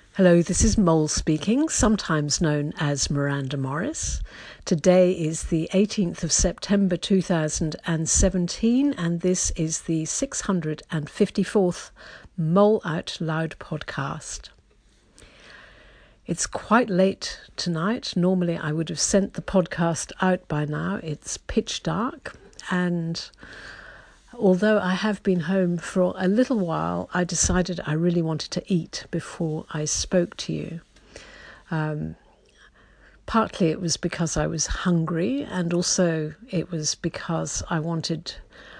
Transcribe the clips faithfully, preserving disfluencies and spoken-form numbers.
Hello, this is Mole speaking, sometimes known as Miranda Morris. Today is the eighteenth of September two thousand seventeen, and this is the six hundred fifty-fourth Mole Out Loud podcast. It's quite late tonight. Normally I would have sent the podcast out by now. It's pitch dark, and although I have been home for a little while, I decided I really wanted to eat before I spoke to you. Um, partly it was because I was hungry, and also it was because I wanted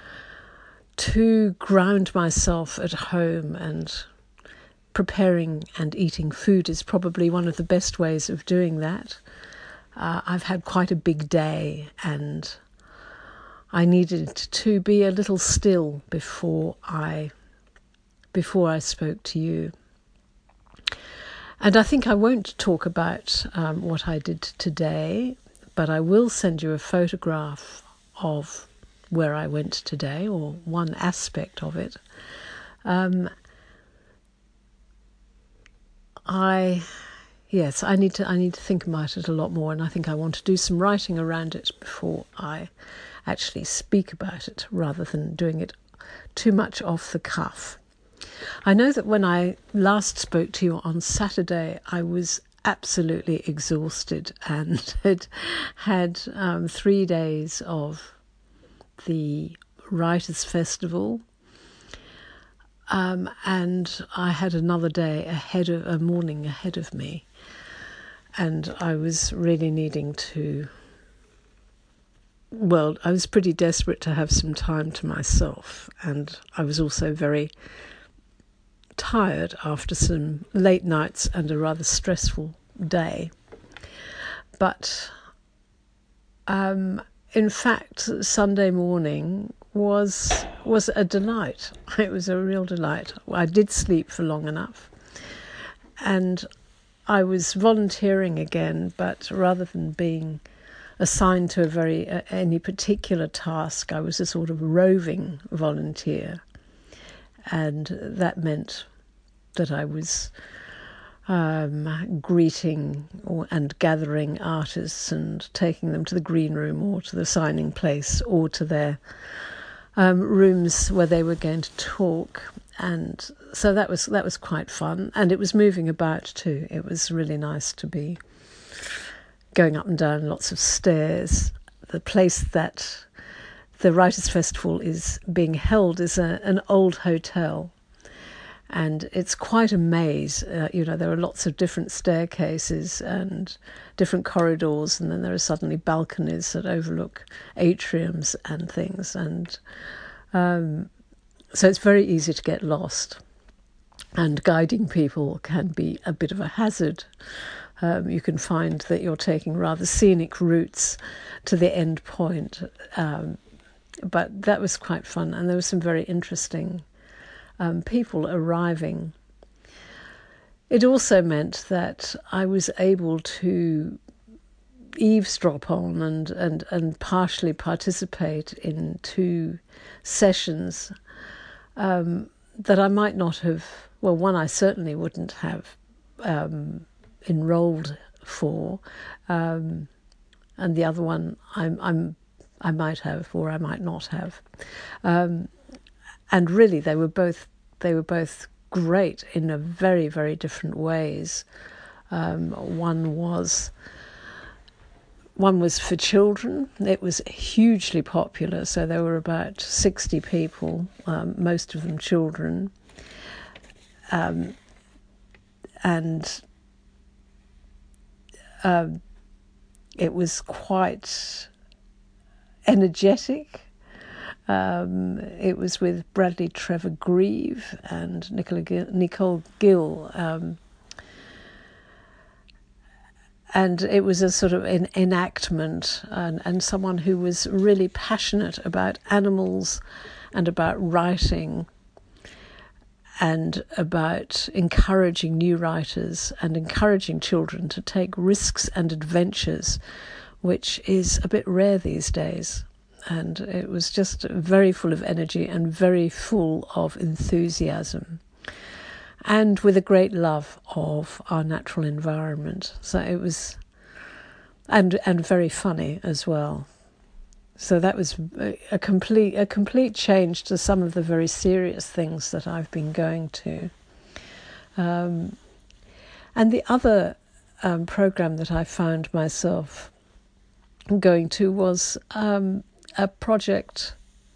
to ground myself at home, and preparing and eating food is probably one of the best ways of doing that. Uh, I've had quite a big day, and I needed to be a little still before I before I spoke to you. And I think I won't talk about um, what I did today, but I will send you a photograph of where I went today, or one aspect of it. Um, I yes, I need to I need to think about it a lot more, and I think I want to do some writing around it before I actually speak about it, rather than doing it too much off the cuff. I know that when I last spoke to you on Saturday, I was absolutely exhausted and had had um, three days of the Writers' Festival, um, and I had another day ahead of a morning ahead of me, and I was really needing to. Well, I was pretty desperate to have some time to myself, and I was also very tired after some late nights and a rather stressful day. But um, in fact, Sunday morning was was a delight. It was a real delight. I did sleep for long enough, and I was volunteering again, but rather than being assigned to a very uh, any particular task, I was a sort of roving volunteer, and that meant that I was um, greeting or, and gathering artists and taking them to the green room or to the signing place or to their um, rooms where they were going to talk. And so that was that was quite fun, and it was moving about too. It was really nice to be going up and down lots of stairs. The place that the Writers' Festival is being held is a, an old hotel, and it's quite a maze. Uh, you know, there are lots of different staircases and different corridors, and then there are suddenly balconies that overlook atriums and things, and um, so it's very easy to get lost, and guiding people can be a bit of a hazard. Um, you can find that you're taking rather scenic routes to the end point. Um, but that was quite fun, and there were some very interesting um, people arriving. It also meant that I was able to eavesdrop on and, and, and partially participate in two sessions um, that I might not have, well, one I certainly wouldn't have um, enrolled for, um, and the other one I'm, I'm, I might have, or I might not have, um, and really they were both they were both great in a very very different ways. Um, one was one was for children. It was hugely popular, so there were about sixty people, um, most of them children, um, and. Um, it was quite energetic. Um, it was with Bradley Trevor Grieve and Nicola Gill, Nicole Gill, um, and it was a sort of an enactment, and, and someone who was really passionate about animals and about writing, and about encouraging new writers and encouraging children to take risks and adventures, which is a bit rare these days. And it was just very full of energy and very full of enthusiasm. and with a great love of our natural environment. So it was, and and very funny as well. So that was a, a complete a complete change to some of the very serious things that I've been going to. Um, and the other um, program that I found myself going to was um, a project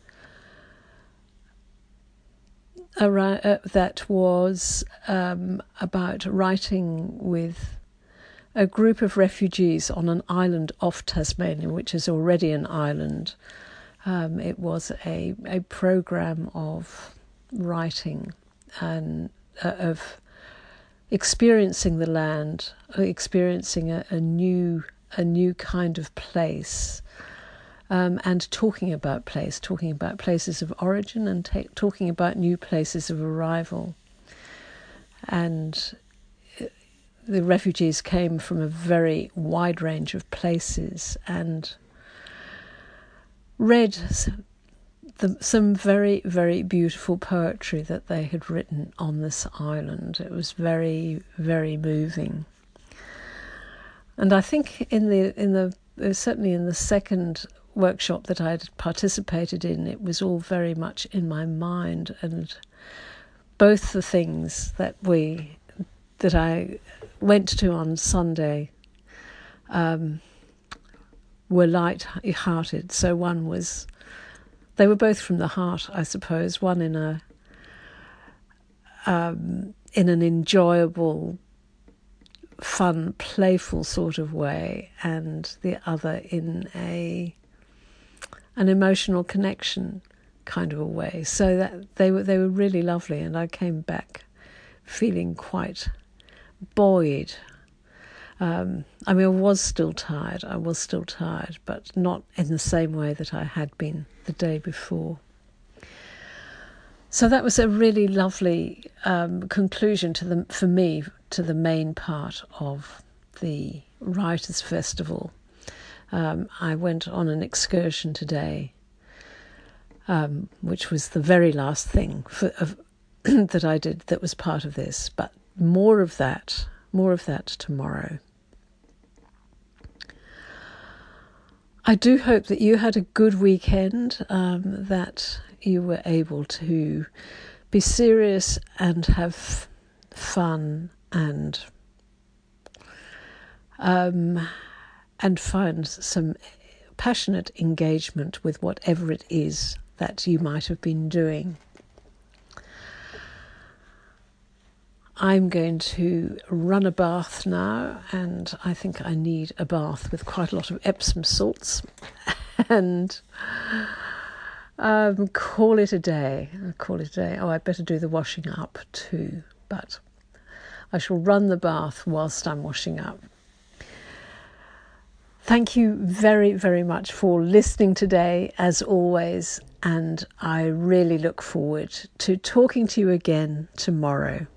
around, uh, that was um, about writing with a group of refugees on an island off Tasmania, which is already an island. Um, it was a a program of writing and uh, of experiencing the land, experiencing a, a new a new kind of place, um, and talking about place, talking about places of origin, and ta- talking about new places of arrival. And the refugees came from a very wide range of places and read the, some very, very beautiful poetry that they had written on this island. It was very, very moving. And I think in the in the certainly in the second workshop that I had participated in, it was all very much in my mind, and both the things that we that I went to on Sunday um, were light-hearted. So one was, they were both from the heart, I suppose. One in a um, in an enjoyable, fun, playful sort of way, and the other in a an emotional connection kind of a way. So that they were they were really lovely, and I came back feeling quite buoyed. Um, I mean, I was still tired. I was still tired, but not in the same way that I had been the day before. So that was a really lovely um, conclusion to the for me to the main part of the Writers' Festival. Um, I went on an excursion today, um, which was the very last thing for, of, that I did that was part of this, but more of that, more of that tomorrow. I do hope that you had a good weekend, um, that you were able to be serious and have fun and um, and find some passionate engagement with whatever it is that you might have been doing. I'm going to run a bath now, and I think I need a bath with quite a lot of Epsom salts, and um, call it a day. Call it a day. Oh, I better do the washing up too, but I shall run the bath whilst I'm washing up. Thank you very, very much for listening today, as always, and I really look forward to talking to you again tomorrow.